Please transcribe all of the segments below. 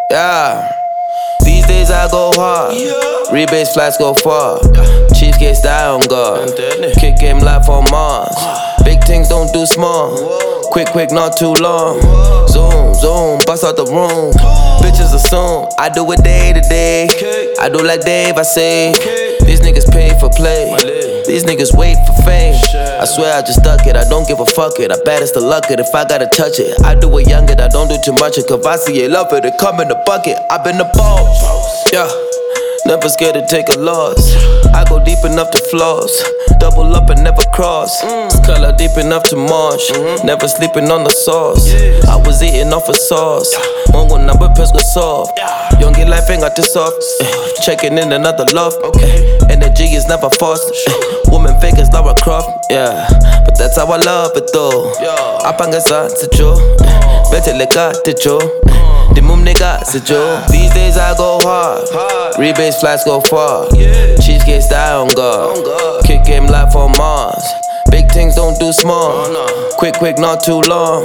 Yeah. These days I go hard. Rebase flights go far. Chiefs get style on guard. Kick game life on Mars. Big things don't do small. Quick, not too long. Zoom, bust out the room. Bitches assume I do it day to day. I do like Dave, I say. These niggas pay for play. These niggas wait for fame. I swear I just stuck it, I don't give a fuck it. I bet it's the luck it if I gotta touch it. I do it younger, I don't do too much it. Cause I see it, love it, it come in the bucket. I've been the boss, yeah. Never scared to take a loss. I go deep enough to floss. Double up and never cross. Color deep enough to marsh. Never sleeping on the sauce. I was eating off a sauce. Mongo number pes go soft. Young get life ain't got this soft. Checking in another love. Energy is never forced. Woman fake as Lara Croft. Yeah, but that's how I love it though. Apanga sa jo. Better leka jo. The mum nigga jo. These days I go hard. Rebase flights go far. Chiefs get style on guard. Kick game life on Mars. Big things don't do small. Quick, not too long.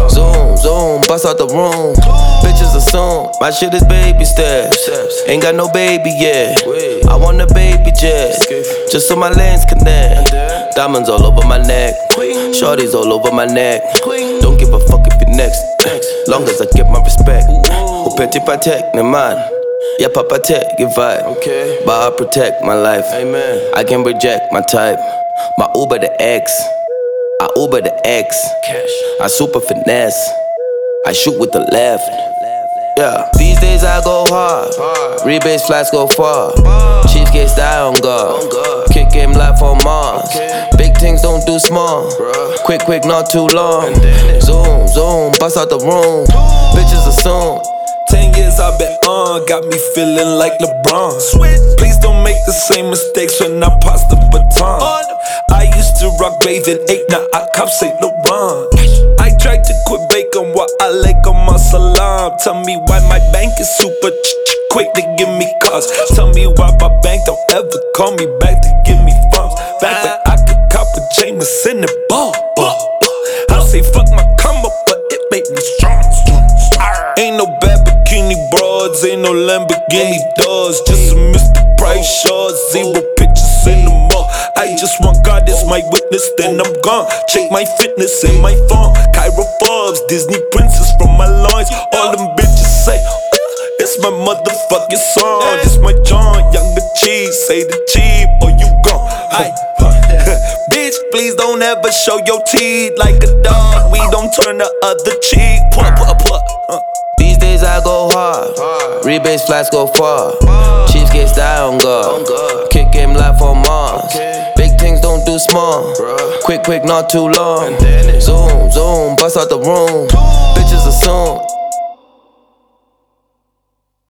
Zoom, bust out the room. Bitches assume my shit is baby steps. Ain't got no baby yet. I want a baby jet, just so my lanes connect. Diamonds all over my neck. Shorties all over my neck. Don't give a fuck if you're next. Long as I get my respect. Petit patek, ne man. Yeah, papa tech, give vibe. But I protect my life. Amen. I can reject my type. My Uber the X. I Uber the X. I super finesse. I shoot with the left. Yeah. These days I go hard. Rebase flights go far. Chiefs get style on guard. Kick game life on Mars. Big things don't do small. Quick, not too long. Zoom, bust out the room. Bitches assume 10 years I've been on, got me feeling like LeBron. Please don't make the same mistakes when I pass the baton. I used to rock bathing 8, now I cop Saint Laurent. I tried to quit bacon while I leg on my salam. Tell me why my bank is super quick to give me cars. Tell me why my bank don't ever call me back to give me funds. Back when I could cop a Jameson and ball. I say fuck my combo, but it made me strong. Ain't no bad bikini broads, ain't no Lamborghini doors. Just a Mr. Price shorts, 0 pictures in the mall. I just want God as my witness, then I'm gone. Check my fitness in my phone. Cairo Forbes, Disney princess from my loins. All them bitches say, it's my motherfucking song. It's my John, Younger Cheese, say the cheap or you gone. Bitch, please don't ever show your teeth like a dog. We don't turn the other cheek. These days I go hard. Rebase flights go far. Chiefs get style on guard. Kick game life on Mars. Big things don't do small. Quick, not too long. Zoom, bust out the room. Bitches assume